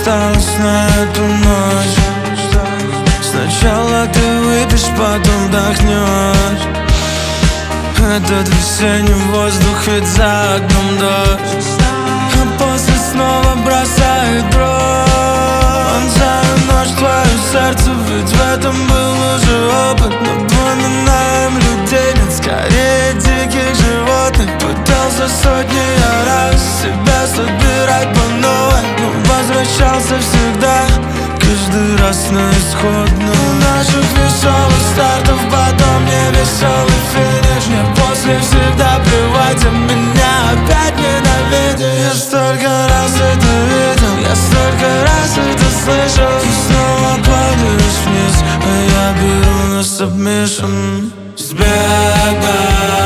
осталось на эту ночь. Сначала ты выпьешь, потом вдохнешь этот весенний воздух, ведь за окном дождь. А после снова бросает дрожь. Вонзаю нож в твое сердце, ведь в этом был уже опыт. Напоминаем людей, нет, скорее диких животных. Пытался сотни раз себя собирать по новой, но возвращался всегда, каждый раз на исходную. Наших веселых стартов, потом невеселый финиш. Мне после всегда плевать, а меня опять ненавидишь. Я столько раз это видел, я столько раз это слышал. Ты снова падаешь вниз, а я беру на сабмишн. Сбегай.